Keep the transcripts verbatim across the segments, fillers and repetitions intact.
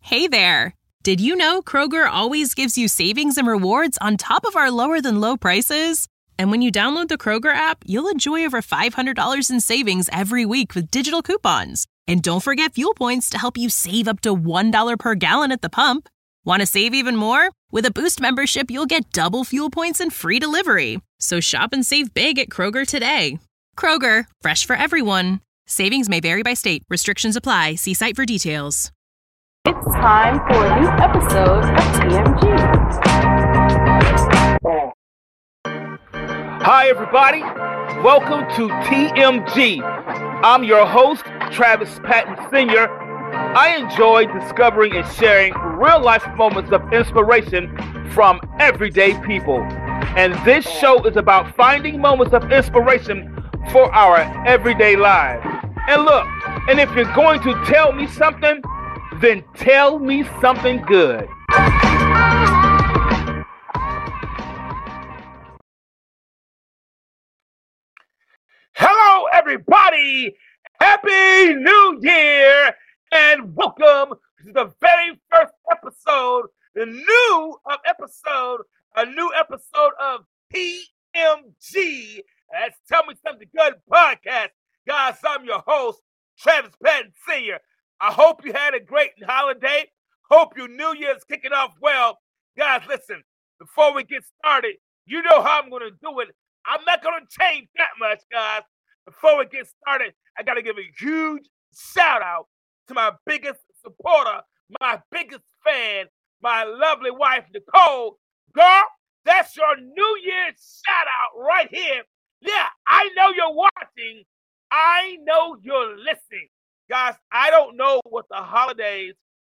Hey there! Did you know Kroger always gives you savings and rewards on top of our lower-than-low prices? And when you download the Kroger app, you'll enjoy over five hundred dollars in savings every week with digital coupons. And don't forget fuel points to help you save up to one dollar per gallon at the pump. Want to save even more? With a Boost membership, you'll get double fuel points and free delivery. So shop and save big at Kroger today. Kroger, fresh for everyone. Savings may vary by state. Restrictions apply. See site for details. It's time for a new episode of T M G. Hi, everybody. Welcome to T M G. I'm your host, Travis Patton Senior I enjoy discovering and sharing real-life moments of inspiration from everyday people. And this show is about finding moments of inspiration for our everyday lives. And look, and if you're going to tell me something, then tell me something good. Hello, everybody. Happy New Year, and welcome to the very first episode, the new of episode, a new episode of T M G. That's Tell Me Something Good podcast. Guys, I'm your host, Travis Patton Senior I hope you had a great holiday. Hope your New Year's kicking off well. Guys, listen, before we get started, you know how I'm going to do it. I'm not going to change that much, guys. Before we get started, I got to give a huge shout out to my biggest supporter, my biggest fan, my lovely wife, Nicole. Girl, that's your New Year's shout out right here. Yeah, I know you're watching. I know you're listening. Guys, I don't know what the holidays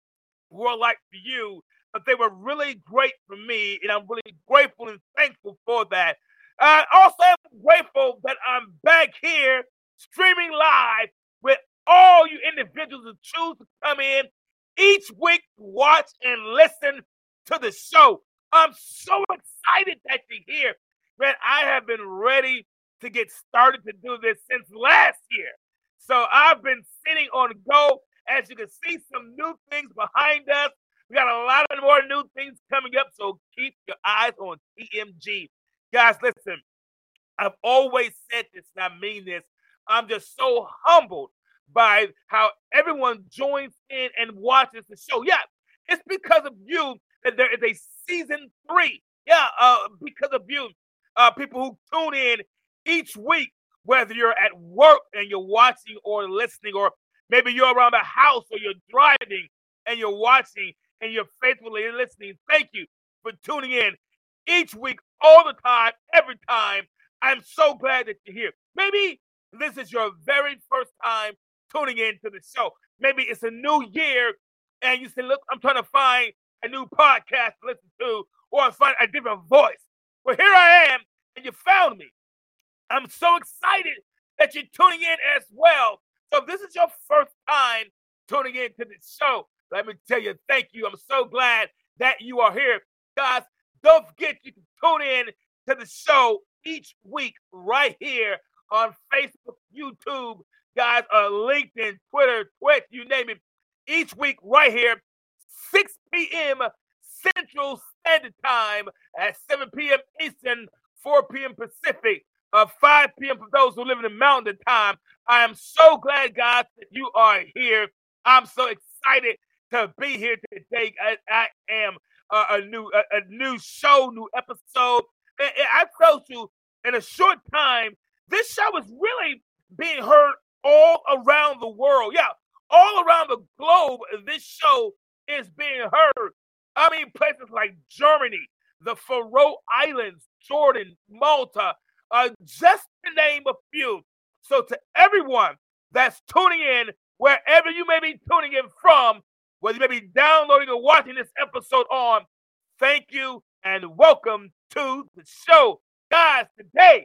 were like for you, but they were really great for me, and I'm really grateful and thankful for that. I also am grateful that I'm back here streaming live with all you individuals who choose to come in each week to watch and listen to the show. I'm so excited that you're here. Man, I have been ready to get started to do this since last year. So I've been sitting on go. As you can see, some new things behind us. We got a lot of more new things coming up, so keep your eyes on T M G. Guys, listen, I've always said this, and I mean this. I'm just so humbled by how everyone joins in and watches the show. Yeah, it's because of you that there is a season three. Yeah, uh, because of you, uh, people who tune in each week, whether you're at work and you're watching or listening, or maybe you're around the house or you're driving and you're watching and you're faithfully listening. Thank you for tuning in each week, all the time, every time. I'm so glad that you're here. Maybe this is your very first time tuning in to the show. Maybe it's a new year and you say, look, I'm trying to find a new podcast to listen to, or find a different voice. Well, here I am, and you found me. I'm so excited that you're tuning in as well. So if this is your first time tuning in to the show, let me tell you, thank you. I'm so glad that you are here. Guys, don't forget you can tune in to the show each week right here on Facebook, YouTube, guys, uh, LinkedIn, Twitter, Twitch, you name it. Each week right here, six p.m. Central Standard Time at seven p.m. Eastern, four p.m. Pacific. Uh, five p.m. for those who live in the Mountain Time. I am so glad, guys, that you are here. I'm so excited to be here today. I, I am uh, a new a, a new show, new episode. And, and I told you in a short time, this show is really being heard all around the world. Yeah, all around the globe, this show is being heard. I mean, places like Germany, the Faroe Islands, Jordan, Malta, Uh, just to name a few. So to everyone that's tuning in, wherever you may be tuning in from, whether you may be downloading or watching this episode on, thank you and welcome to the show. Guys, today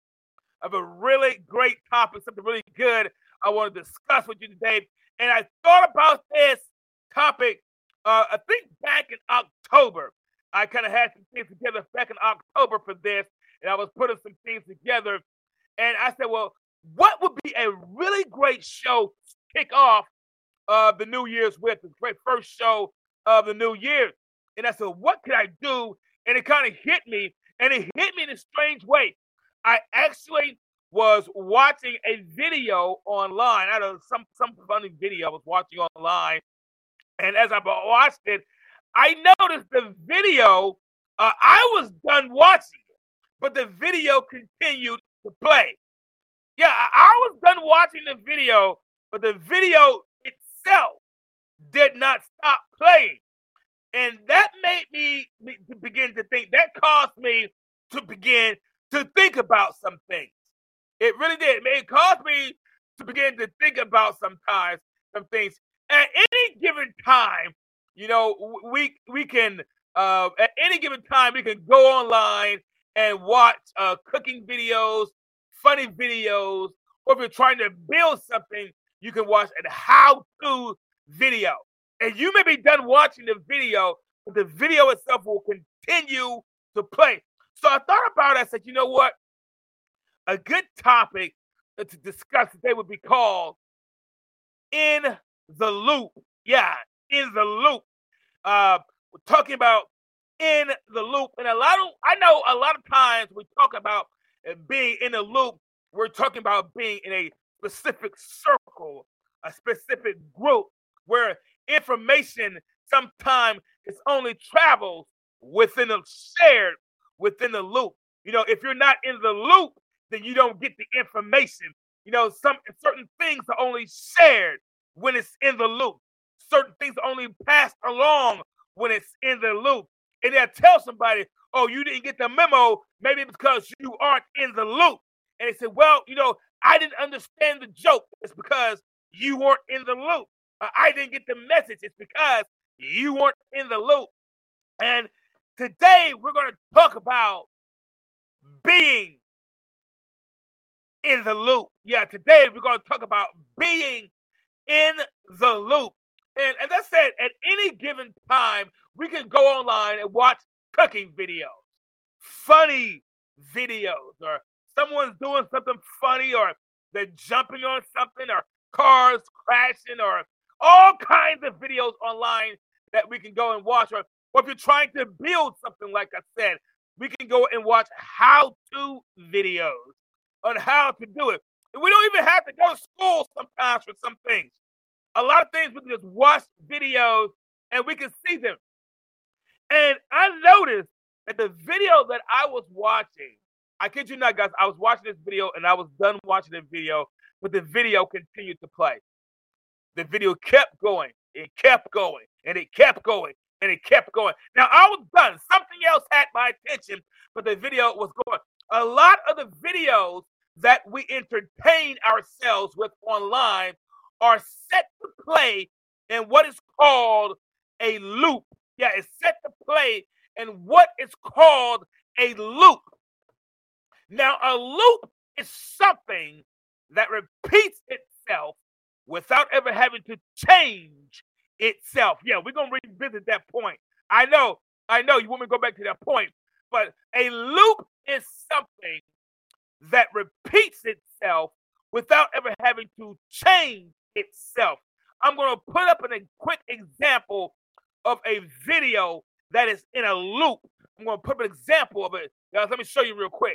I have a really great topic, something really good I want to discuss with you today. And I thought about this topic, uh, I think back in October. I kind of had some things together back in October for this, and I was putting some things together. And I said, well, what would be a really great show to kick off of the New Year's with, the great first show of the new year. And I said, what could I do? And it kind of hit me, and it hit me in a strange way. I actually was watching a video online. I don't know, some, some funny video I was watching online. And as I watched it, I noticed the video, uh, I was done watching it, but the video continued to play. Yeah, I, I was done watching the video, but the video itself did not stop playing. And that made me to begin to think, that caused me to begin to think about some things. It really did. It caused me to begin to think about sometimes some things. At any given time, you know, we we can, uh, at any given time, we can go online and watch uh, cooking videos, funny videos, or if you're trying to build something, you can watch a how-to video. And you may be done watching the video, but the video itself will continue to play. So I thought about it. I said, you know what? A good topic to discuss today would be called In the Loop. Yeah, In the Loop. Uh, we're talking about in the loop. And a lot of, I know a lot of times we talk about being in a loop, we're talking about being in a specific circle, a specific group where information sometimes is only travels within a shared within the loop. You know, if you're not in the loop, then you don't get the information. You know, some certain things are only shared when it's in the loop. Certain things are only passed along when it's in the loop. And they'll tell somebody, oh, you didn't get the memo, maybe because you aren't in the loop. And they say, well, you know, I didn't understand the joke. It's because you weren't in the loop. Uh, I didn't get the message. It's because you weren't in the loop. And today we're going to talk about being in the loop. Yeah, today we're going to talk about being in the loop. And as I said, at any given time, we can go online and watch cooking videos, funny videos, or someone's doing something funny, or they're jumping on something, or cars crashing, or all kinds of videos online that we can go and watch. Or, or if you're trying to build something, like I said, we can go and watch how-to videos on how to do it. And we don't even have to go to school sometimes for some things. A lot of things we can just watch videos and we can see them. And I noticed that the video that I was watching, I kid you not, guys, I was watching this video and I was done watching the video, but the video continued to play. The video kept going, it kept going, and it kept going, and it kept going. Now, I was done. Something else had my attention, but the video was going. A lot of the videos that we entertain ourselves with online are set to play in what is called a loop. Yeah, it's set to play in what is called a loop. Now, a loop is something that repeats itself without ever having to change itself. Yeah, we're going to revisit that point. I know, I know you want me to go back to that point, but a loop is something that repeats itself without ever having to change itself. I'm going to put up an, a quick example of a video that is in a loop. I'm going to put up an example of it. Guys, let me show you real quick.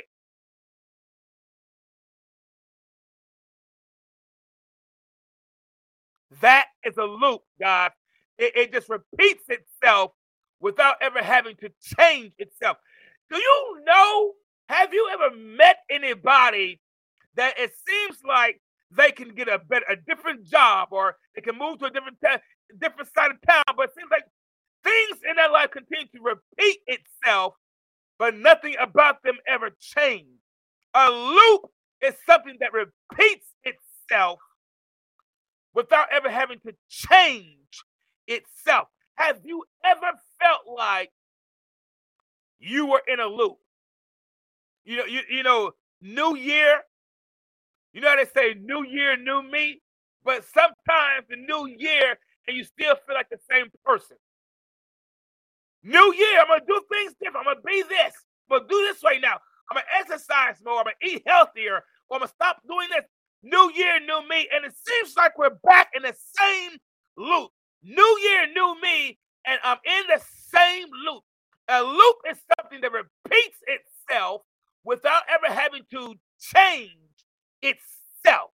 That is a loop, guys. It, it just repeats itself without ever having to change itself. Do you know, have you ever met anybody that it seems like they can get a better, a different job, or they can move to a different ta- different side of town, but it seems like things in their life continue to repeat itself, but nothing about them ever change? A loop is something that repeats itself without ever having to change itself. Have you ever felt like you were in a loop? You know, you, you know, New Year. You know how they say new year, new me? But sometimes the new year and you still feel like the same person. New year, I'm going to do things different. I'm going to be this. I'm going to do this right now. I'm going to exercise more. I'm going to eat healthier. Or I'm going to stop doing this. New year, new me. And it seems like we're back in the same loop. New year, new me, and I'm in the same loop. A loop is something that repeats itself without ever having to change itself.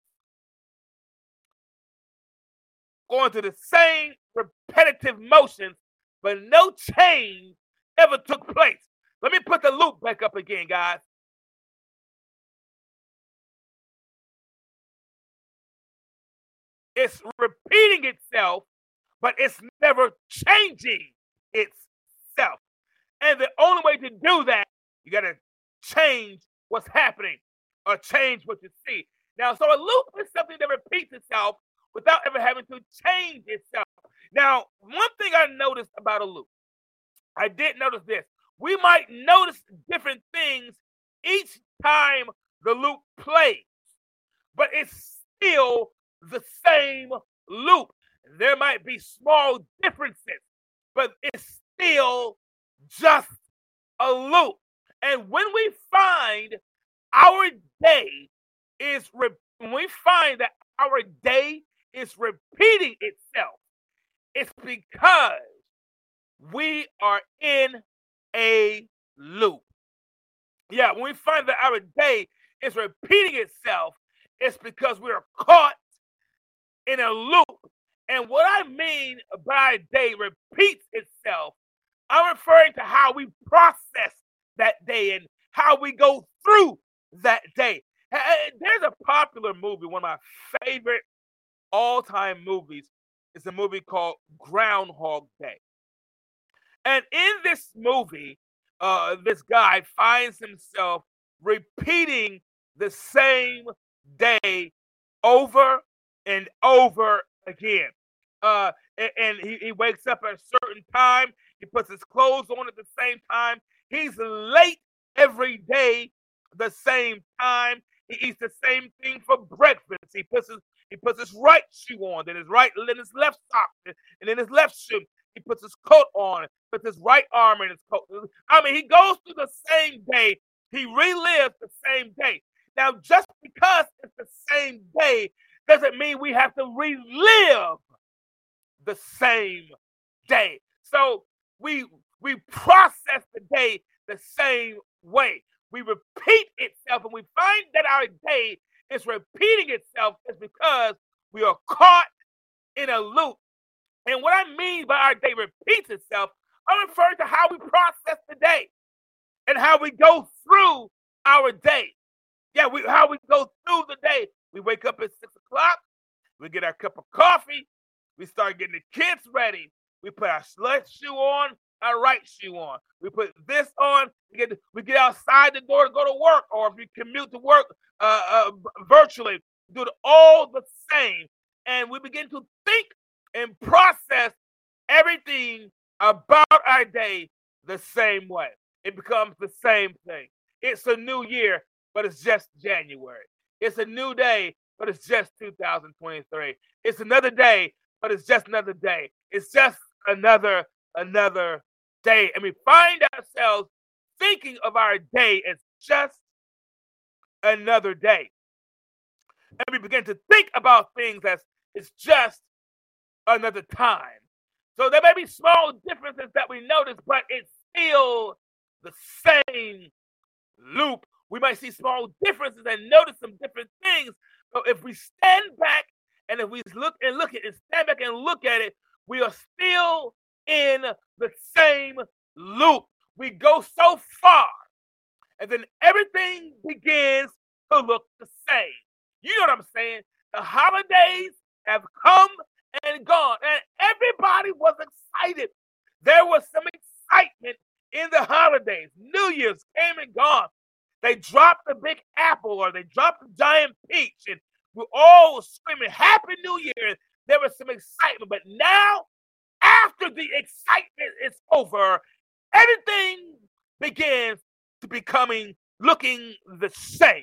Going through the same repetitive motions, but no change ever took place. Let me put the loop back up again, guys. It's repeating itself, but it's never changing itself. And the only way to do that, you got to change what's happening or change what you see. Now, so a loop is something that repeats itself without ever having to change itself. Now, one thing I noticed about a loop, I did notice this. We might notice different things each time the loop plays, but it's still the same loop. There might be small differences, but it's still just a loop. And when we find our day is re- when we find that our day is repeating itself, it's because we are in a loop. Yeah, when we find that our day is repeating itself, it's because we are caught in a loop. And what I mean by day repeats itself, I'm referring to how we process that day and how we go through that day. There's a popular movie, one of my favorite all-time movies. It's a movie called Groundhog Day. And in this movie, uh, this guy finds himself repeating the same day over and over again. Uh, and and he, he wakes up at a certain time. He puts his clothes on at the same time. He's late every day the same time. He eats the same thing for breakfast. He puts his he puts his right shoe on, then his right, then his left sock, and then his left shoe. He puts his coat on, puts his right arm in his coat. I mean, he goes through the same day. He relives the same day. Now, just because it's the same day doesn't mean we have to relive the same day. So we we process the day the same way. We repeat itself, and we find that our day is repeating itself is because we are caught in a loop. And what I mean by our day repeats itself, I'm referring to how we process the day and how we go through our day. Yeah, we how we go through the day. We wake up at six o'clock. We get our cup of coffee. We start getting the kids ready. We put our left shoe on, our right shoe on. We put this on. We get we get outside the door to go to work, or if we commute to work uh, uh, virtually, do it all the same. And we begin to think and process everything about our day the same way. It becomes the same thing. It's a new year, but it's just January. It's a new day, but it's just two thousand twenty-three. It's another day, but it's just another day. It's just another, another day. And we find ourselves thinking of our day as just another day. And we begin to think about things as it's just another time. So there may be small differences that we notice, but it's still the same loop. We might see small differences and notice some different things. But if we stand back and if we look and look at it, and stand back and look at it, we are still in the same loop. We go so far, and then everything begins to look the same. You know what I'm saying? The holidays have come and gone, and everybody was excited. There was some excitement in the holidays. New Year's came and gone. They dropped the big apple or they dropped the giant peach, and we all were screaming, Happy New Year. There was some excitement, but now, after the excitement is over, everything begins to becoming looking the same.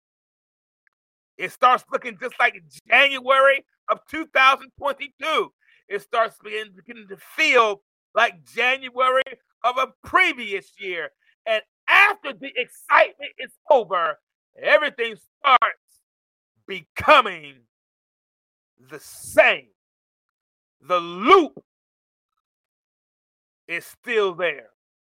It starts looking just like January of two thousand twenty-two. It starts beginning, beginning to feel like January of a previous year. And after the excitement is over, everything starts becoming the same. the loop is still there.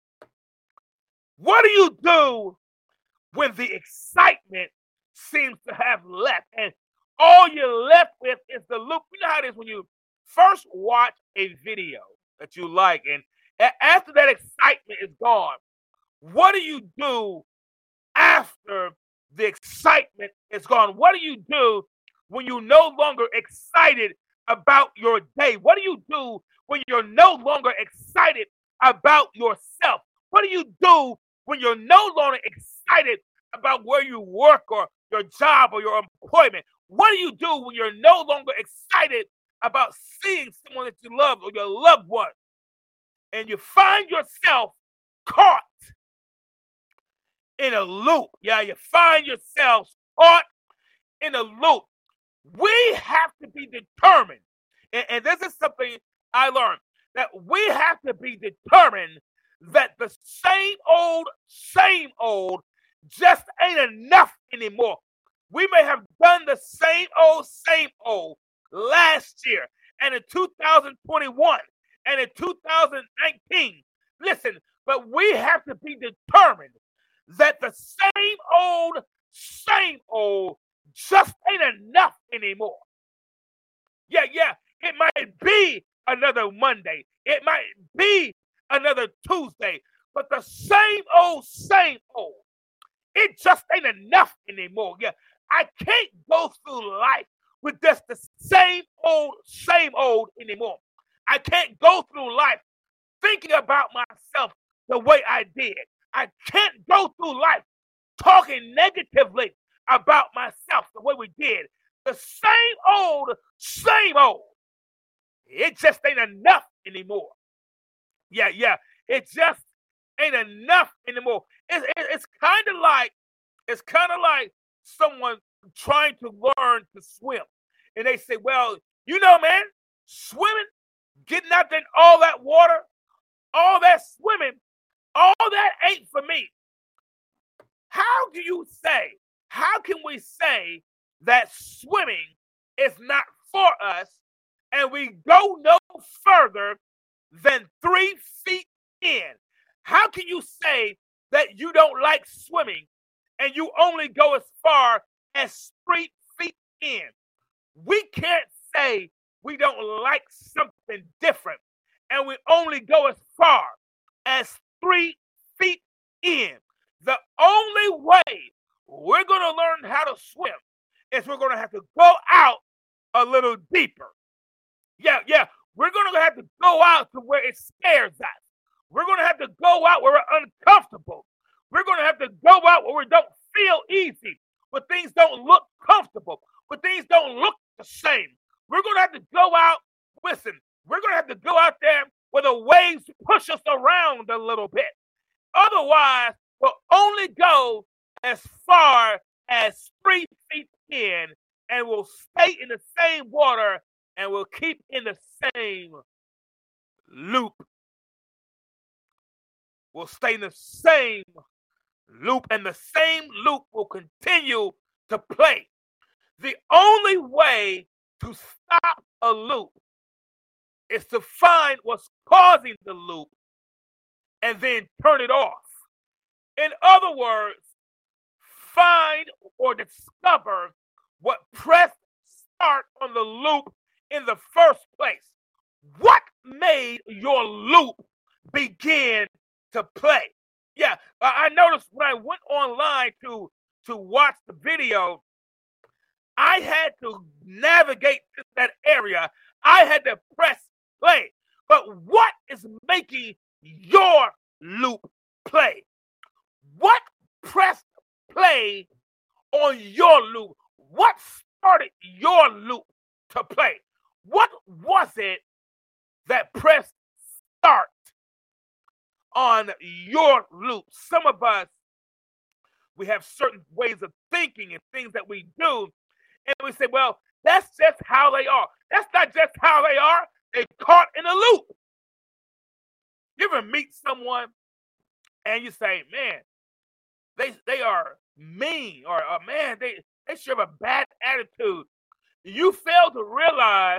What do you do when the excitement seems to have left and all you're left with is the loop? You know how it is when you first watch a video that you like, and a- after that excitement is gone, what do you do after the excitement is gone? What do you do when you're no longer excited about your day? What do you do when you're no longer excited about yourself? What do you do when you're no longer excited about where you work or your job or your employment? What do you do when you're no longer excited about seeing someone that you love or your loved one? And you find yourself caught in a loop. Yeah, you find yourselves caught in a loop. We have to be determined. And, and this is something I learned, that we have to be determined that the same old, same old just ain't enough anymore. We may have done the same old, same old last year and in two thousand twenty-one and in two thousand nineteen. Listen, but we have to be determined that the same old, same old just ain't enough anymore. Yeah, yeah, it might be another Monday. It might be another Tuesday, but the same old, same old, it just ain't enough anymore. Yeah, I can't go through life with just the same old, same old anymore. I can't go through life thinking about myself the way I did. I can't go through life talking negatively about myself the way we did. The same old, same old. It just ain't enough anymore. Yeah, yeah. It just ain't enough anymore. It, it, it's kind of like, it's kind of like someone trying to learn to swim. And they say, well, you know, man, swimming, getting out there in all that water, all that swimming, all that ain't for me. How do you say, how can we say that swimming is not for us and we go no further than three feet in? How can you say that you don't like swimming and you only go as far as three feet in? We can't say we don't like something different and we only go as far as three feet in. The only way we're going to learn how to swim is we're going to have to go out a little deeper. Yeah, yeah. We're going to have to go out to where it scares us. We're going to have to go out where we're uncomfortable. We're going to have to go out where we don't feel easy, where things don't look comfortable, where things don't look the same. We're going to have to go out, listen, we're going to have to go out there where the waves push us around a little bit. Otherwise, we'll only go as far as three feet in, and we'll stay in the same water, and we'll keep in the same loop. We'll stay in the same loop, and the same loop will continue to play. The only way to stop a loop is to find what's causing the loop and then turn it off. In other words, find or discover what pressed start on the loop in the first place. What made your loop begin to play? Yeah, I noticed when I went online to, to watch the video, I had to navigate that area. I had to press play. But what is making your loop play? What pressed play on your loop? What started your loop to play? What was it that pressed start on your loop? Some of us, we have certain ways of thinking and things that we do, and we say, well, that's just how they are. That's not just how they are. They're caught in a loop. You ever meet someone and you say, man, they they are mean, or, or man, they, they should have a bad attitude. You fail to realize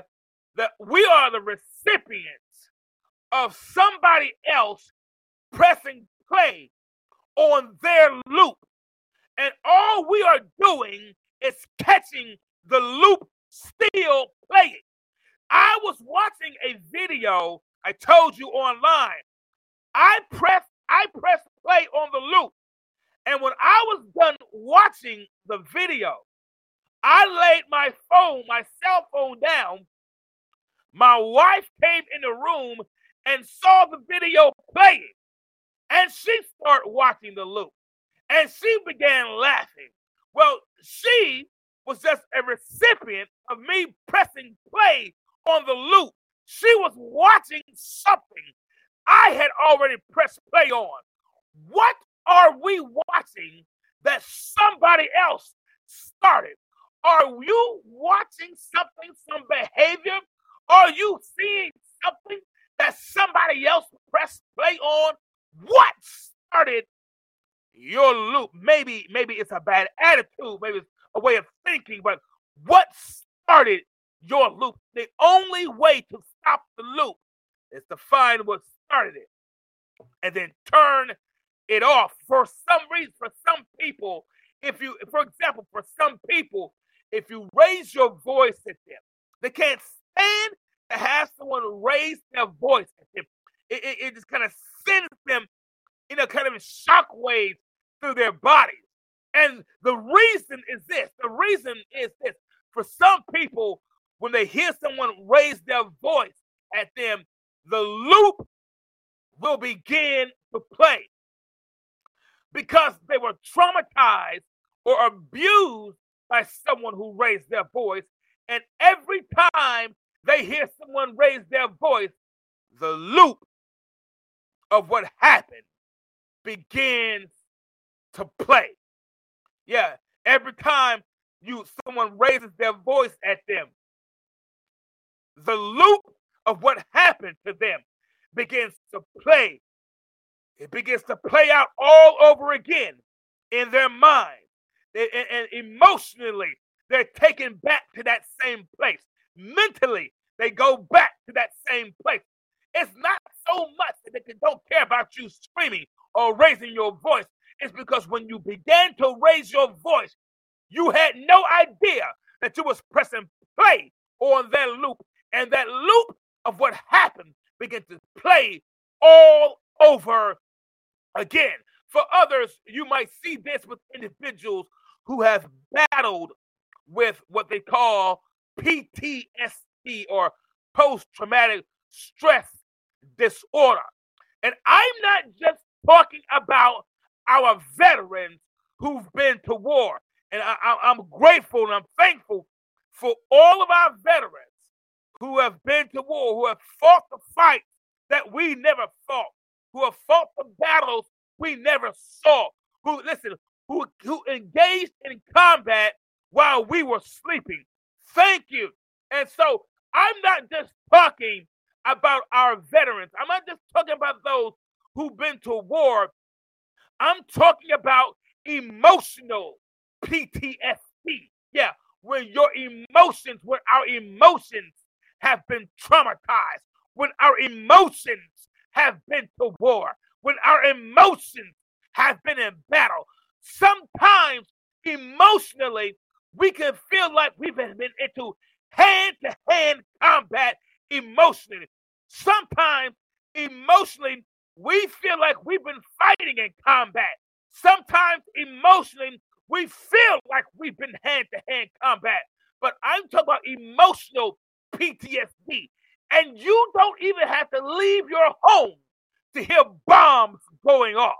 that we are the recipients of somebody else pressing play on their loop. And all we are doing is catching the loop still playing. I was watching a video, I told you online. I pressed, I pressed play on the loop. And when I was done watching the video, I laid my phone, my cell phone down. My wife came in the room and saw the video playing. And she started watching the loop. And she began laughing. Well, she was just a recipient of me pressing play on the loop. She was watching something I had already pressed play on. What are we watching that somebody else started? Are you watching something, some behavior? Are you seeing something that somebody else pressed play on? What started your loop? Maybe, maybe it's a bad attitude. Maybe it's a way of thinking. But what started your loop? The only way to stop the loop is to find what started it and then turn it off. For some reason, for some people, if you, for example, for some people, if you raise your voice at them, they can't stand to have someone raise their voice at them. It, it, it just kind of sends them, you know, kind of shock waves through their bodies. And the reason is this. The reason is this. For some people, when they hear someone raise their voice at them, the loop will begin to play because they were traumatized or abused by someone who raised their voice. And every time they hear someone raise their voice, the loop of what happened begins to play. Yeah, every time you someone raises their voice at them, the loop of what happened to them begins to play. It begins to play out all over again in their mind. And, and, and emotionally, they're taken back to that same place. Mentally, they go back to that same place. It's not so much that they don't care about you screaming or raising your voice. It's because when you began to raise your voice, you had no idea that you was pressing play on that loop. And that loop of what happened began to play all over again. For others, you might see this with individuals who have battled with what they call P T S D or post-traumatic stress disorder. And I'm not just talking about our veterans who've been to war. And I, I, I'm grateful and I'm thankful for all of our veterans who have been to war, who have fought the fight that we never fought, who have fought the battles we never saw, who, listen, who, who engaged in combat while we were sleeping. Thank you. And so I'm not just talking about our veterans. I'm not just talking about those who've been to war. I'm talking about emotional P T S D. Yeah, when your emotions, when our emotions have been traumatized, when our emotions have been to war, when our emotions have been in battle. Sometimes emotionally, we can feel like we've been into hand-to-hand combat emotionally. Sometimes emotionally, we feel like we've been fighting in combat. Sometimes emotionally, we feel like we've been hand-to-hand combat. But I'm talking about emotional P T S D. And you don't even have to leave your home to hear bombs going off.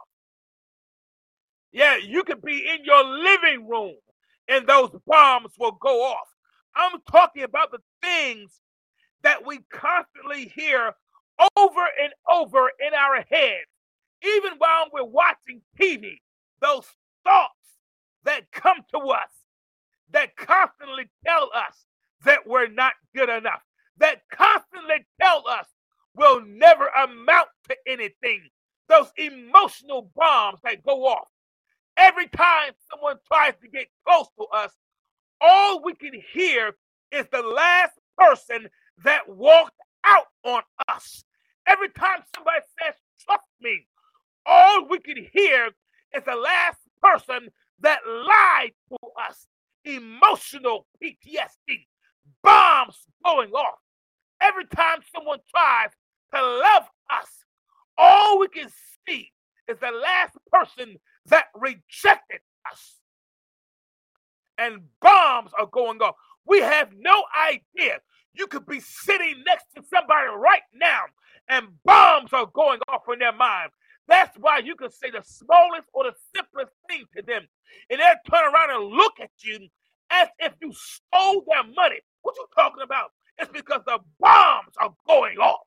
Yeah, you could be in your living room and those bombs will go off. I'm talking about the things that we constantly hear over and over in our heads. Even while we're watching T V, those thoughts that come to us, that constantly tell us that we're not good enough, that constantly tell us we'll never amount to anything. Those emotional bombs that go off. Every time someone tries to get close to us, all we can hear is the last person that walked out on us. Every time somebody says, trust me, all we can hear is the last person that lied to us. Emotional P T S D, bombs going off. Every time someone tries to love us, all we can see is the last person that rejected us. And bombs are going off. We have no idea. You could be sitting next to somebody right now and bombs are going off in their mind. That's why you can say the smallest or the simplest thing to them, and they'll turn around and look at you as if you stole their money. What you talking about? It's because the bombs are going off.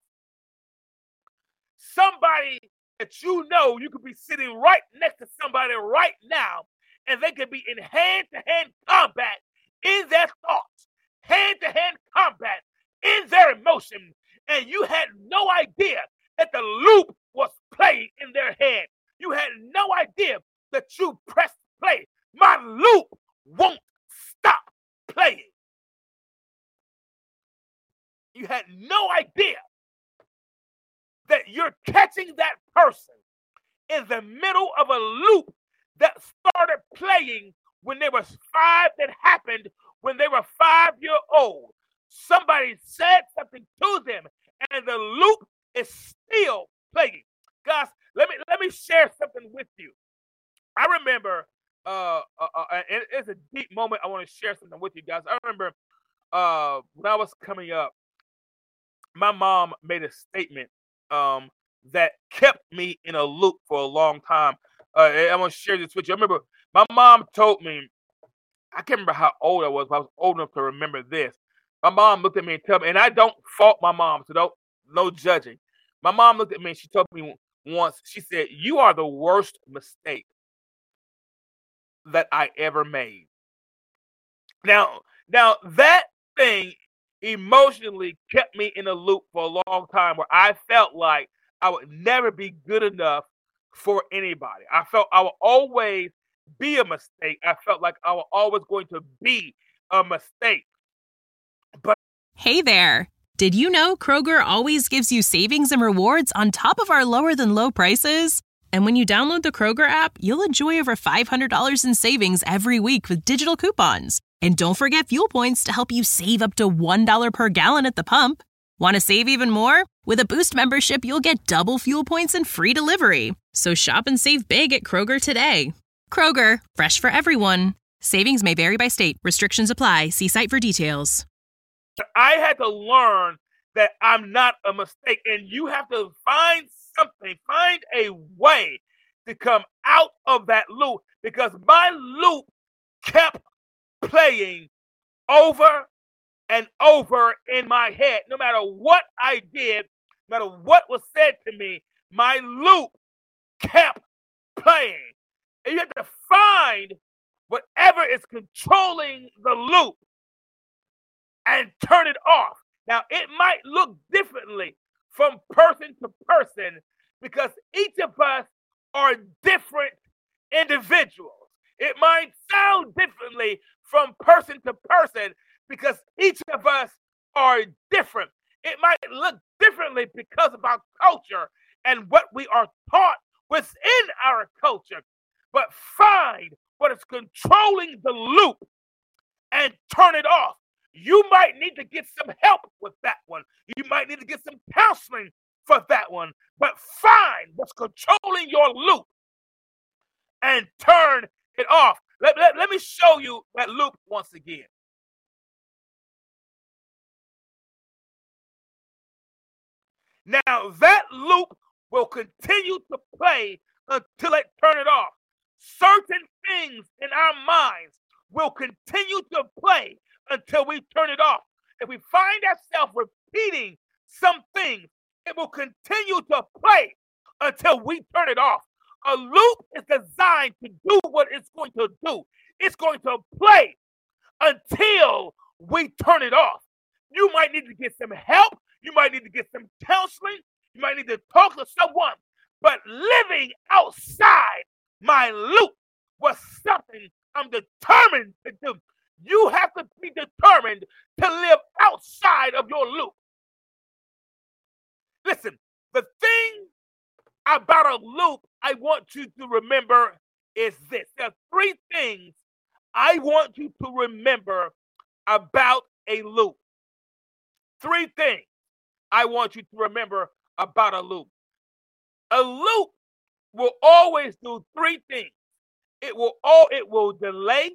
Somebody that you know, you could be sitting right next to somebody right now, and they could be in hand-to-hand combat in their thoughts, hand-to-hand combat in their emotion, and you had no idea that the loop was playing in their head. You had no idea that you pressed play. My loop won't stop playing. You had no idea that you're catching that person in the middle of a loop that started playing when they were five, that happened when they were five years old. Somebody said something to them, and the loop is still playing. Guys, let me let me share something with you. I remember, uh, uh, uh and it's a deep moment. I want to share something with you guys. I remember uh, when I was coming up, my mom made a statement um, that kept me in a loop for a long time. Uh, I'm going to share this with you. I remember my mom told me, I can't remember how old I was, but I was old enough to remember this. My mom looked at me and told me, and I don't fault my mom, so don't, no judging. My mom looked at me and she told me once, she said, you are the worst mistake that I ever made. Now, now that thing emotionally kept me in a loop for a long time where I felt like I would never be good enough for anybody. I felt I would always be a mistake. I felt like I was always going to be a mistake. But Hey there. Did you know Kroger always gives you savings and rewards on top of our lower than low prices? And when you download the Kroger app, you'll enjoy over five hundred dollars in savings every week with digital coupons. And don't forget fuel points to help you save up to one dollar per gallon at the pump. Want to save even more? With a Boost membership, you'll get double fuel points and free delivery. So shop and save big at Kroger today. Kroger, fresh for everyone. Savings may vary by state. Restrictions apply. See site for details. I had to learn that I'm not a mistake. And you have to find something, find a way to come out of that loop, because my loop kept playing over and over in my head. No matter what I did, no matter what was said to me, my loop kept playing. And you have to find whatever is controlling the loop and turn it off. Now, it might look differently from person to person because each of us are different individuals. It might sound differently from person to person because each of us are different. It might look differently because of our culture and what we are taught within our culture. But find what is controlling the loop and turn it off. You might need to get some help with that one. You might need to get some counseling for that one. But find what's controlling your loop and turn it off. Let, let, let me show you that loop once again. Now, that loop will continue to play until it turn it off. Certain things in our minds will continue to play until we turn it off. If we find ourselves repeating some things, it will continue to play until we turn it off. A loop is designed to do what it's going to do. It's going to play until we turn it off. You might need to get some help. You might need to get some counseling. You might need to talk to someone. But living outside my loop was something I'm determined to do. You have to be determined to live outside of your loop. Listen, the thing about a loop I want you to remember is this. There are three things I want you to remember about a loop. Three things I want you to remember about a loop. A loop will always do three things. It will all it will delay,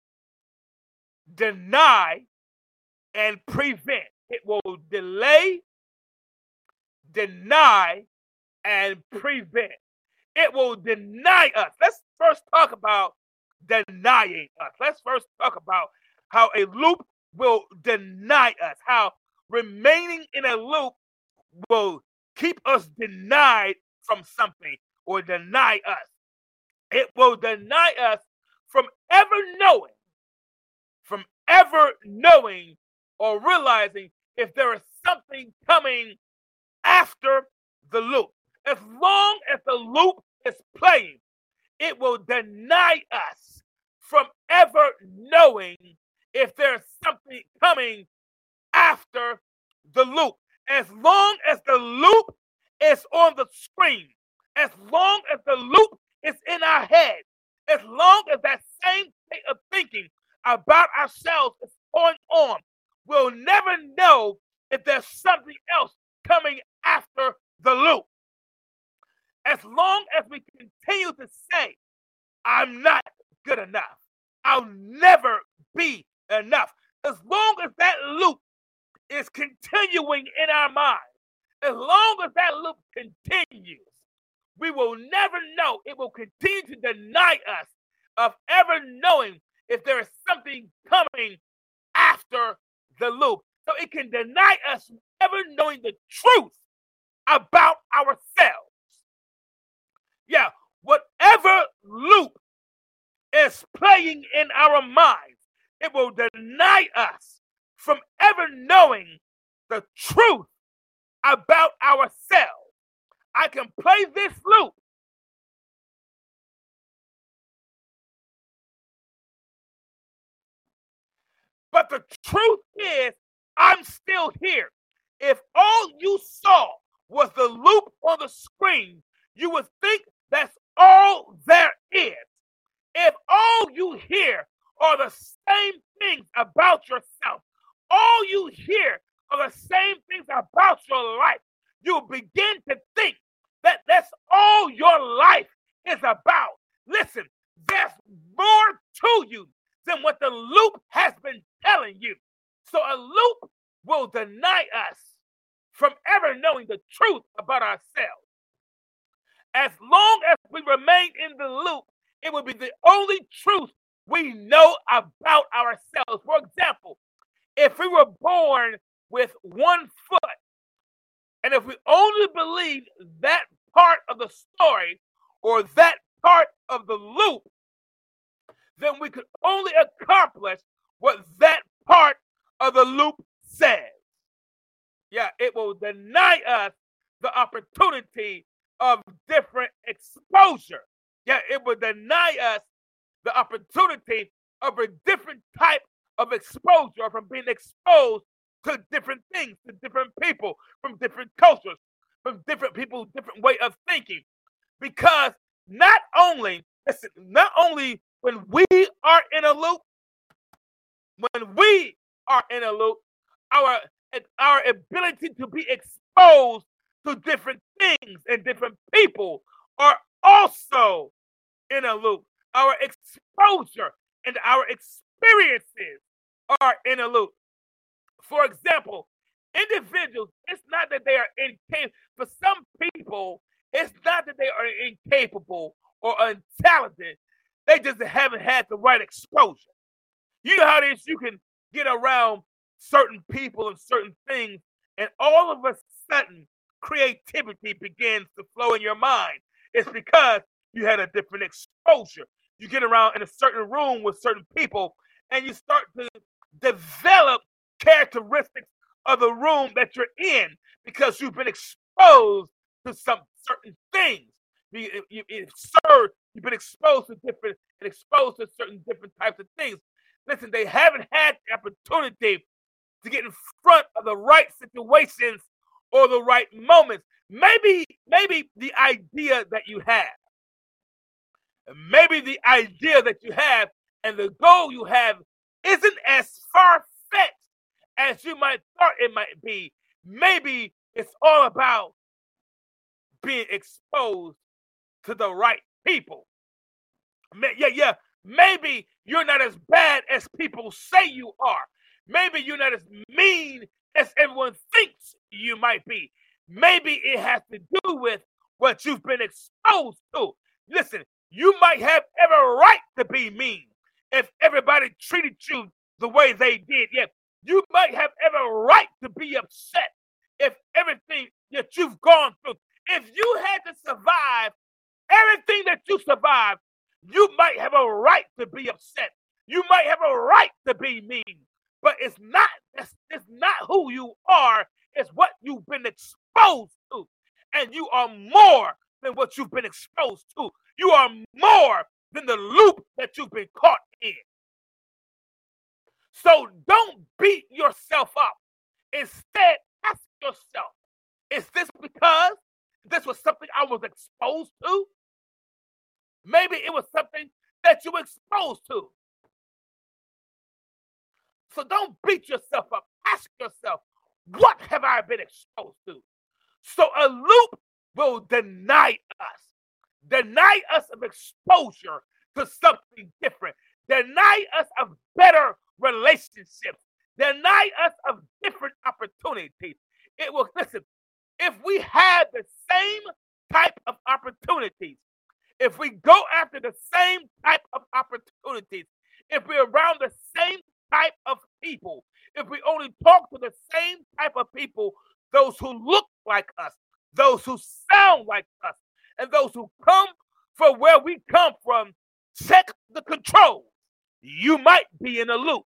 deny, and prevent. It will delay, deny, and prevent. It will deny us. Let's first talk about denying us. Let's first talk about how a loop will deny us, how remaining in a loop will keep us denied from something or deny us. It will deny us from ever knowing, from ever knowing or realizing if there is something coming after the loop. As long as the loop is playing, it will deny us from ever knowing if there's something coming after the loop. As long as the loop is on the screen, as long as the loop is in our head, as long as that same state of thinking about ourselves is going on, we'll never know if there's something else coming after the loop. As long as we continue to say, I'm not good enough, I'll never be enough, as long as that loop is continuing in our mind, as long as that loop continues, we will never know. It will continue to deny us of ever knowing if there is something coming after the loop. So it can deny us from ever knowing the truth about ourselves. Yeah, whatever loop is playing in our minds, it will deny us from ever knowing the truth about ourselves. I can play this loop, but the truth is, I'm still here. If all you saw was the loop on the screen, you would think that's all there is. If all you hear are the same things about yourself, all you hear are the same things about your life, you begin to think that that's all your life is about. Listen, there's more to you than what the loop has been telling you. So a loop will deny us from ever knowing the truth about ourselves. As long as we remain in the loop, it will be the only truth we know about ourselves. For example, if we were born with one foot, and if we only believe that part of the story or that part of the loop, then we could only accomplish what that part of the loop says. Yeah, it will deny us the opportunity of different exposure. Yeah, it will deny us the opportunity of a different type of exposure, from being exposed to different things, to different people, from different cultures, from different people, different way of thinking. Because not only, listen, not only when we are in a loop, when we are in a loop, our, our ability to be exposed to different things and different people are also in a loop. Our exposure and our experiences are in a loop. For example, individuals, it's not that they are incapable. For some people, it's not that they are incapable or untalented. They just haven't had the right exposure. You know how it is, you can get around certain people and certain things, and all of a sudden, creativity begins to flow in your mind. It's because you had a different exposure. You get around in a certain room with certain people, and you start to develop characteristics of the room that you're in because you've been exposed to some certain things. You, you, you, you've been exposed to different and exposed to certain different types of things. listen, they haven't had the opportunity to get in front of the right situations or the right moments. Maybe, maybe the idea that you have, maybe the idea that you have and the goal you have isn't as far-fetched as you might thought it might be. Maybe it's all about being exposed to the right people. Yeah, yeah. Maybe you're not as bad as people say you are. Maybe you're not as mean as everyone thinks you might be. Maybe it has to do with what you've been exposed to. Listen, you might have every right to be mean if everybody treated you the way they did. Yeah, you might have every right to be upset if everything that you've gone through, if you had to survive everything that you survived, you might have a right to be upset. You might have a right to be mean, but it's not, it's, it's not who you are. It's what you've been exposed to. And you are more than what you've been exposed to. You are more than the loop that you've been caught in. So don't beat yourself up. Instead, ask yourself, is this because this was something I was exposed to? Maybe it was something that you were exposed to. So don't beat yourself up. Ask yourself, what have I been exposed to? So a loop will deny us. Deny us of exposure to something different. Deny us of better relationships. Deny us of different opportunities. It will, listen, if we had the same type of opportunities, if we go after the same type of opportunities, if we're around the same type of people, if we only talk to the same type of people, those who look like us, those who sound like us, and those who come from where we come from, check the controls. You might be in a loop.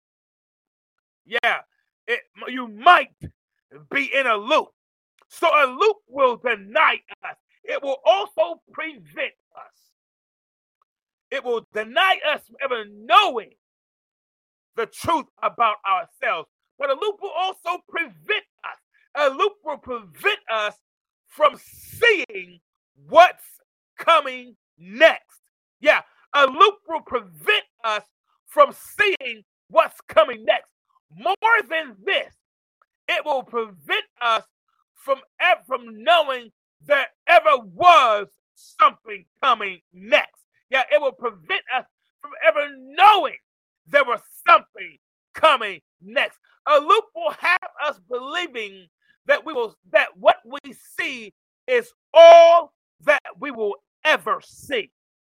Yeah, it, you might be in a loop. So a loop will deny us. It will also prevent us. It will deny us from ever knowing the truth about ourselves. But a loop will also prevent us. A loop will prevent us from seeing what's coming next. Yeah, a loop will prevent us from seeing what's coming next. More than this, it will prevent us from, from knowing there ever was something coming next. Yeah, it will prevent us from ever knowing there was something coming next. A loop will have us believing that we will that what we see is all that we will ever see.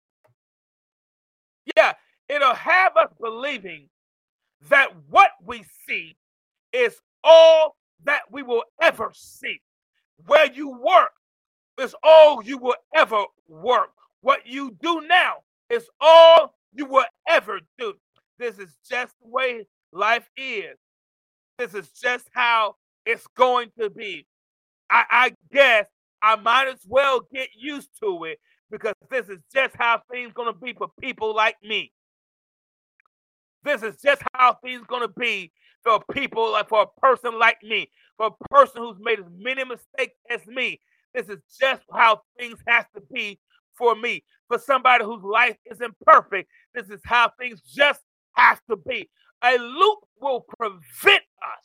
Yeah, it'll have us believing that what we see is all that we will ever see. Where you work is all you will ever work. What you do now is all you will ever do. This is just the way life is. This is just how it's going to be. I, I guess I might as well get used to it because this is just how things going to be for people like me. This is just how things going to be for people, like for a person like me, for a person who's made as many mistakes as me. This is just how things have to be for me. For somebody whose life isn't perfect, this is how things just have to be. A loop will prevent us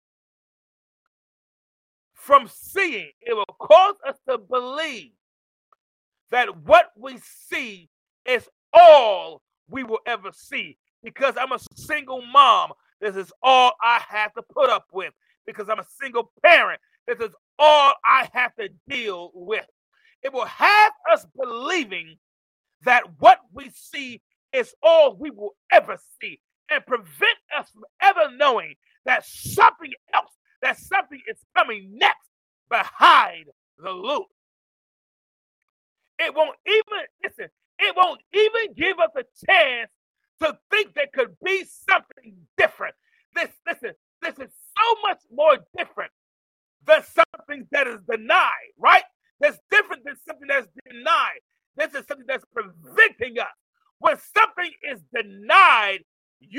from seeing. It will cause us to believe that what we see is all we will ever see. Because I'm a single mom, this is all I have to put up with. Because I'm a single parent, this is all I have to deal with. It will have us believing that what we see is all we will ever see and prevent us from ever knowing that something else, that something is coming next behind the loop. It won't even, listen, it won't even give us a chance to think there could be something different. This, listen, this is so much more different than something that is denied, right? That's different than something that's denied. This is something that's preventing us. When something is denied, you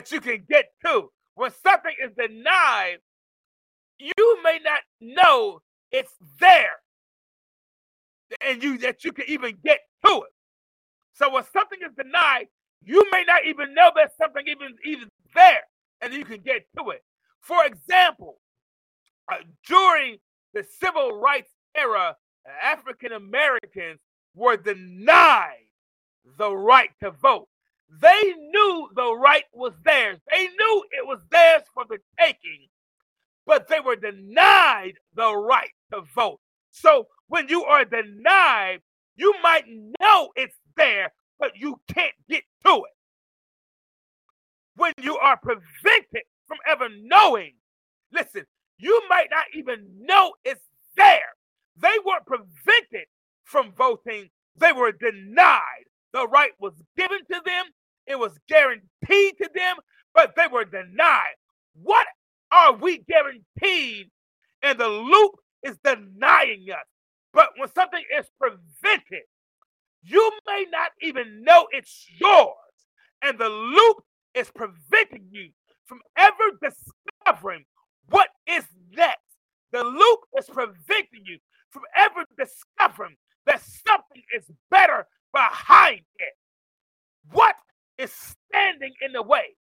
that you can get to. When something is denied, you may not know it's there, and you that you can even get to it. So when something is denied, you may not even know there's something even, even there, and you can get to it. For example, uh, during the civil rights era, African Americans were denied the right to vote. They knew the right was theirs. They knew it was theirs for the taking, but they were denied the right to vote. So when you are denied, you might know it's there, but you can't get to it. When you are prevented from ever knowing, listen, you might not even know it's there. They weren't prevented from voting. They were denied. The right was given to them. It was guaranteed to them, but they were denied. What are we guaranteed? And the loop is denying us. But when something is prevented, you may not even know it's yours. And the loop is preventing you from ever discovering what is next. The loop is preventing you from ever discovering that something is better behind it. What is standing in the way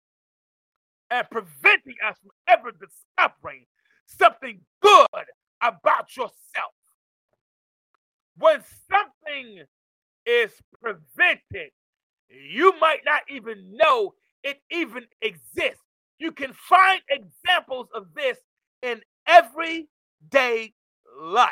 and preventing us from ever discovering something good about yourself? When something is prevented, you might not even know it even exists. You can find examples of this in everyday life.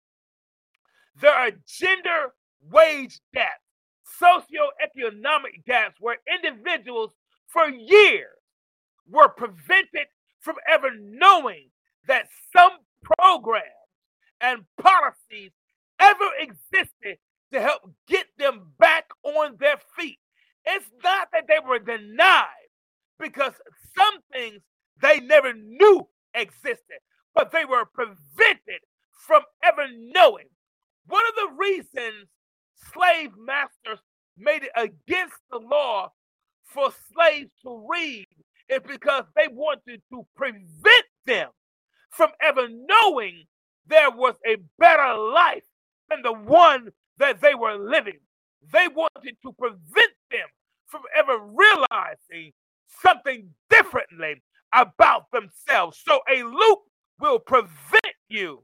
There are gender wage gaps, socioeconomic gaps where individuals for years were prevented from ever knowing that some programs and policies ever existed to help get them back on their feet. It's not that they were denied because some things they never knew existed, but they were prevented from ever knowing. One of the reasons slave masters made it against the law for slaves to read is because they wanted to prevent them from ever knowing there was a better life than the one that they were living. They wanted to prevent them from ever realizing something differently about themselves. So a loop will prevent you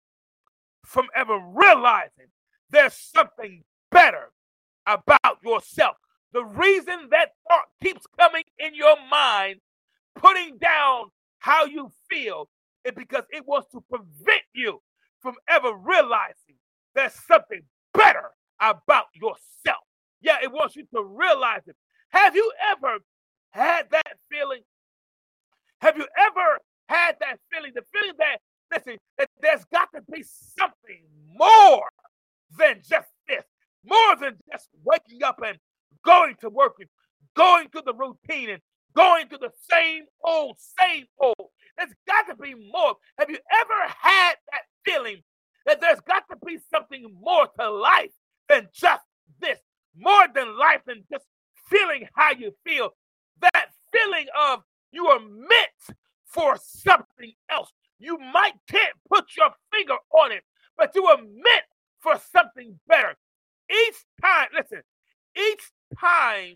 from ever realizing there's something better about yourself. The reason that thought keeps coming in your mind, putting down how you feel, is because it wants to prevent you from ever realizing there's something better about yourself. Yeah, it wants you to realize it. Have you ever had that feeling? Have you ever had that feeling? The feeling that, listen, that there's got to be something more than just this. More than just waking up and going to work and going through the routine and going through the same old, same old. There's got to be more. Have you ever had that feeling that there's got to be something more to life than just this? More than life than just feeling how you feel. That feeling of you are meant for something else. You might can't put your finger on it, but you are meant for something better. Each time, listen, each time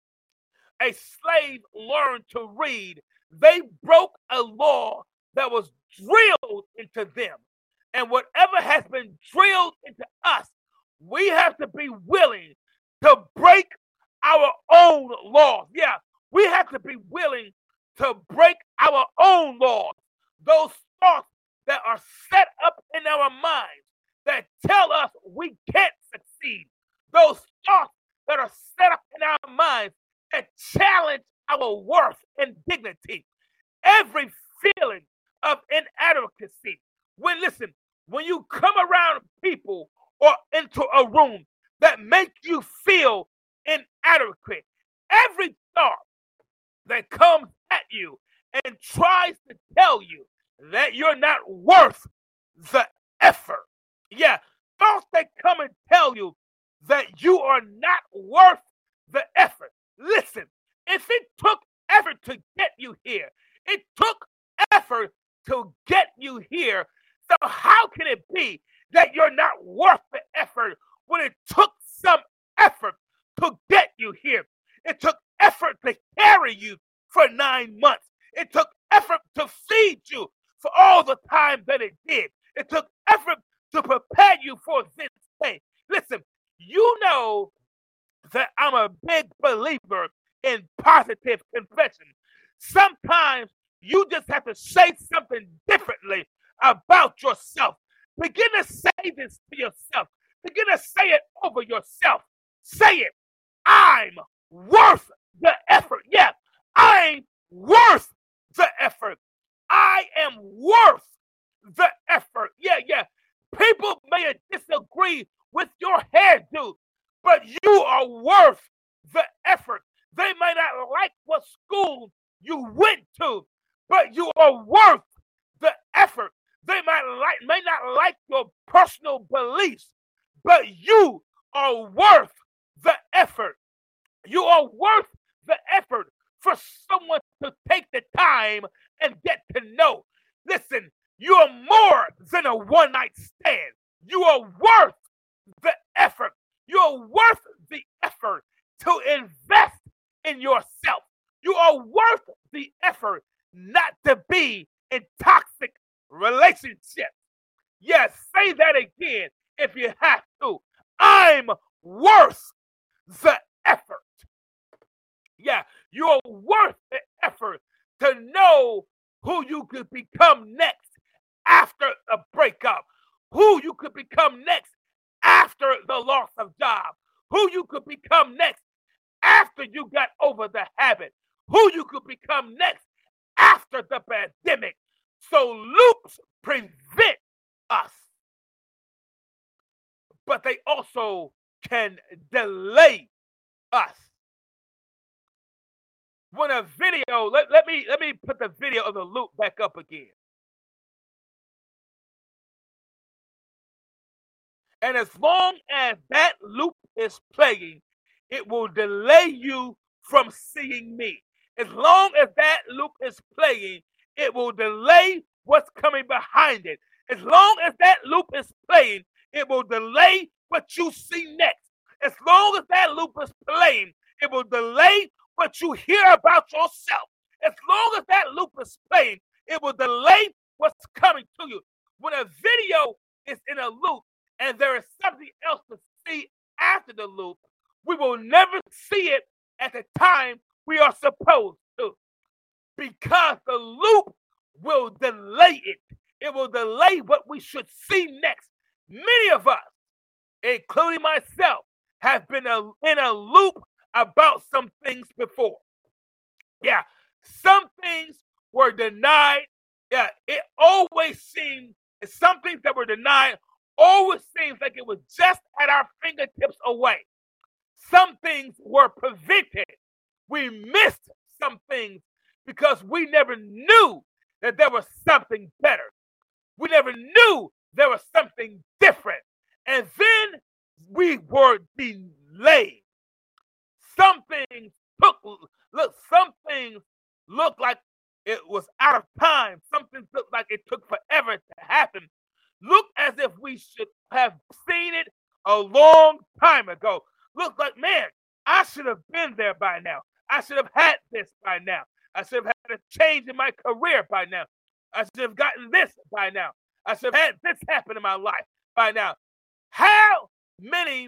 a slave learned to read, they broke a law that was drilled into them. And whatever has been drilled into us, we have to be willing to break our own laws. Yeah, we have to be willing to break our own laws. Those thoughts that are set up in our minds that tell us we can't succeed. Those thoughts that are set up in our minds that challenge our worth and dignity. Every feeling of inadequacy. When, listen, when you come around people or into a room that make you feel inadequate, every thought that comes at you and tries to tell you that you're not worth the effort. Yeah, thoughts that come and tell you that you are not worth the effort. Listen, if it took effort to get you here. It took effort to get you here. So how can it be that you're not worth the effort when it took some effort to get you here? It took effort to carry you for nine months. It took effort to feed you for all the time that it did. It took effort to prepare you for this day. Listen, you know that I'm a big believer in positive confession. Sometimes you just have to say something differently about yourself. Begin to say this to yourself. Begin to say it over yourself. Say it. I'm worth the effort. Yeah, I'm worth the effort. I am worth the effort. Yeah, yeah. People may disagree with your hairdo, but you are worth the effort. They may not like what school you went to, but you are worth the effort. They might like, may not like your personal beliefs, but you are worth the effort. You are worth the effort for someone to take the time and get to know. Listen, you are more than a one-night stand. You are worth the effort. You are worth the effort to invest in yourself. You are worth the effort not to be in toxic relationships. Yes, say that again if you have to. I'm worth the effort. Yeah, you are worth the effort to know who you could become next after a breakup, who you could become next after the loss of job, who you could become next after you got over the habit, who you could become next after the pandemic. So loops prevent us, but they also can delay us. When a video, let, let me let me put the video of the loop back up again. And as long as that loop is playing, it will delay you from seeing me. As long as that loop is playing, it will delay what's coming behind it. As long as that loop is playing, it will delay what you see next. As long as that loop is playing, it will delay what you hear about yourself. As long as that loop is playing, it will delay what's coming to you. When a video is in a loop and there is something else to see after the loop, we will never see it at the time we are supposed to, because the loop will delay it. It will delay what we should see next. Many of us, including myself, have been a, in a loop about some things before. Yeah, some things were denied. Yeah, it always seemed, some things that were denied always seems like it was just at our fingertips away. Some things were prevented. We missed some things because we never knew that there was something better. We never knew there was something different. And then we were delayed. Some things took, look, some things looked like it was out of time. Some things looked like it took forever to happen. Look as if we should have seen it a long time ago. Look like, man, I should have been there by now. I should have had this by now. I should have had a change in my career by now. I should have gotten this by now. I should have had this happen in my life by now. How many,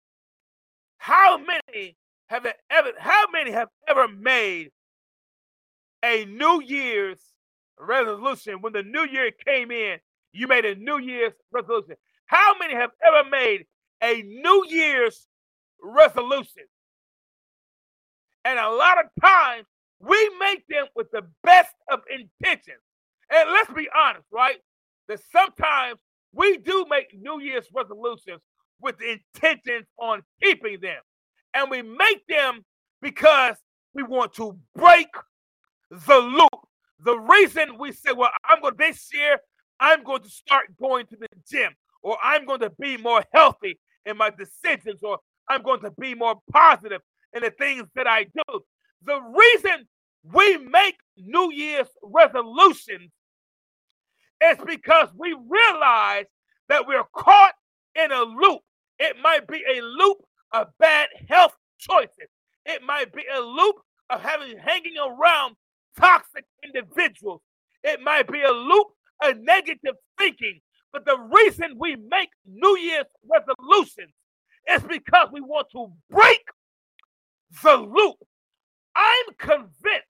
how many have ever, how many have ever made a New Year's resolution? When the New Year came in, you made a New Year's resolution. How many have ever made a New Year's resolution? And a lot of times, we make them with the best of intentions. And let's be honest, right? That sometimes we do make New Year's resolutions with the intentions on keeping them. And we make them because we want to break the loop. The reason we say, well, I'm going to this year, I'm going to start going to the gym, or I'm going to be more healthy in my decisions, or I'm going to be more positive in the things that I do. The reason we make New Year's resolutions, it's because we realize that we're caught in a loop. It might be a loop of bad health choices. It might be a loop of having hanging around toxic individuals. It might be a loop of negative thinking. But the reason we make New Year's resolutions is because we want to break the loop. I'm convinced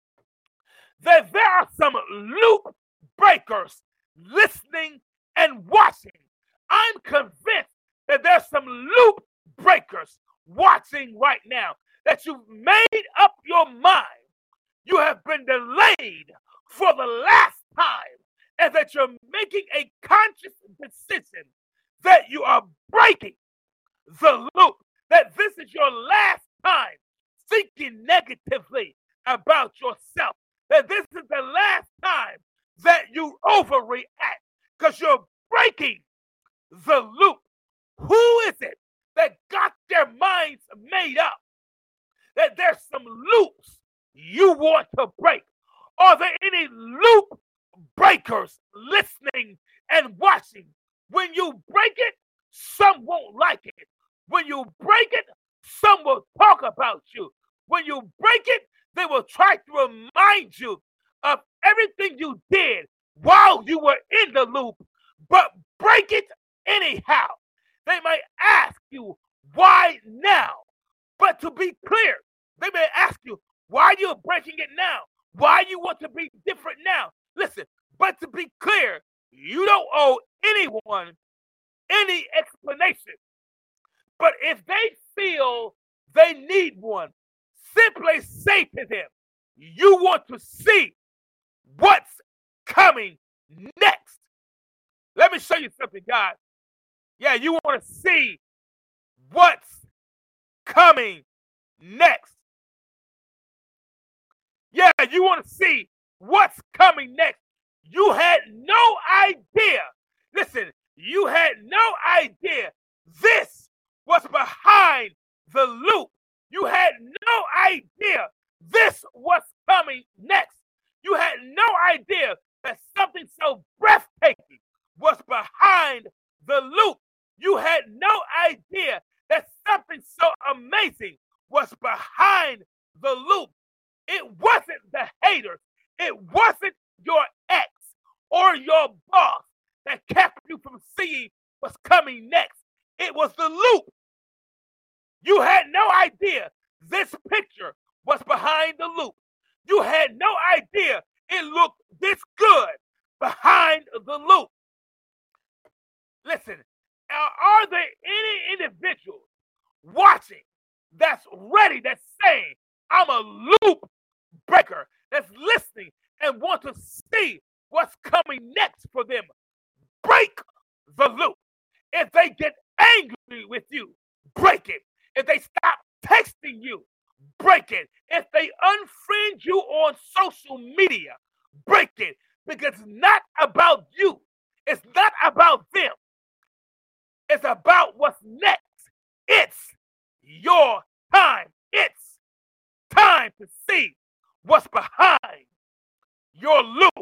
that there are some loop breakers listening and watching. I'm convinced that there's some loop breakers watching right now, that you've made up your mind. You have been delayed for the last time, and that you're making a conscious decision that you are breaking the loop, that this is your last time thinking negatively about yourself, that this is the last time that you overreact, because you're breaking the loop. Who is it that got their minds made up that there's some loops you want to break? Are there any loop breakers listening and watching? When you break it, some won't like it. When you break it, some will talk about you. When you break it, they will try to remind you of everything you did while you were in the loop, but break it anyhow. They might ask you, why now? But to be clear, they may ask you, why you're breaking it now? Why you want to be different now? Listen, but to be clear, you don't owe anyone any explanation. But if they feel they need one, simply say to them, you want to see what's coming next. Let me show you something, guys. Yeah, you want to see what's coming next. Yeah, you want to see what's coming next. You had no idea. Listen, you had no idea this was behind the loop. You had no idea this was coming next. You had no idea that something so breathtaking was behind the loop. You had no idea that something so amazing was behind the loop. It wasn't the haters. It wasn't your ex or your boss that kept you from seeing what's coming next. It was the loop. You had no idea this picture was behind the loop. You had no idea it looked this good behind the loop. Listen, are there any individuals watching that's ready, that's saying, I'm a loop breaker, that's listening and want to see what's coming next for them? Break the loop. If they get angry with you, break it. If they stop texting you, break it. If they unfriend you on social media, break it. Because it's not about you. It's not about them. It's about what's next. It's your time. It's time to see what's behind your loop.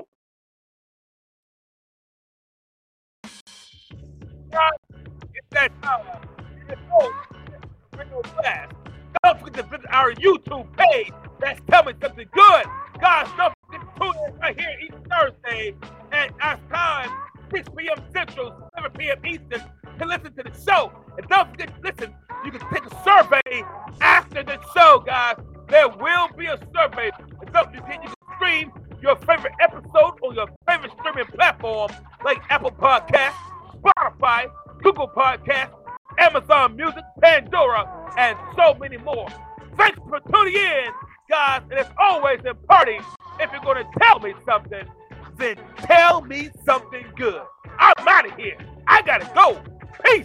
God, it's that time. It's over. Class. Don't forget to visit our YouTube page. That's Tell Me Something Good. Guys, don't forget to tune in right here each Thursday at our time, six p.m. Central, seven p.m. Eastern, to listen to the show. And don't forget to listen. You can take a survey after the show, guys. There will be a survey. And don't forget you can stream your favorite episode on your favorite streaming platform like Apple Podcasts, Spotify, Google Podcasts, Amazon Music, Pandora, and so many more. Thanks for tuning in, guys. And as always in party, if you're going to tell me something, then tell me something good. I'm out of here. I got to go. Peace.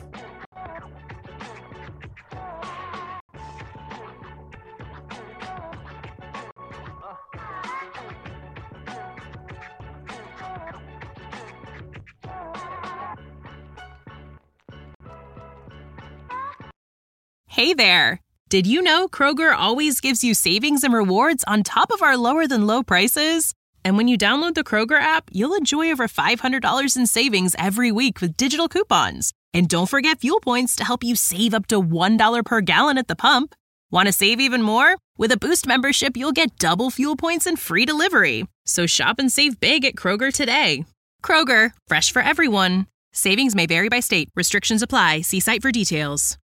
Hey there. Did you know Kroger always gives you savings and rewards on top of our lower than low prices? And when you download the Kroger app, you'll enjoy over five hundred dollars in savings every week with digital coupons. And don't forget fuel points to help you save up to one dollar per gallon at the pump. Want to save even more? With a Boost membership, you'll get double fuel points and free delivery. So shop and save big at Kroger today. Kroger, fresh for everyone. Savings may vary by state. Restrictions apply. See site for details.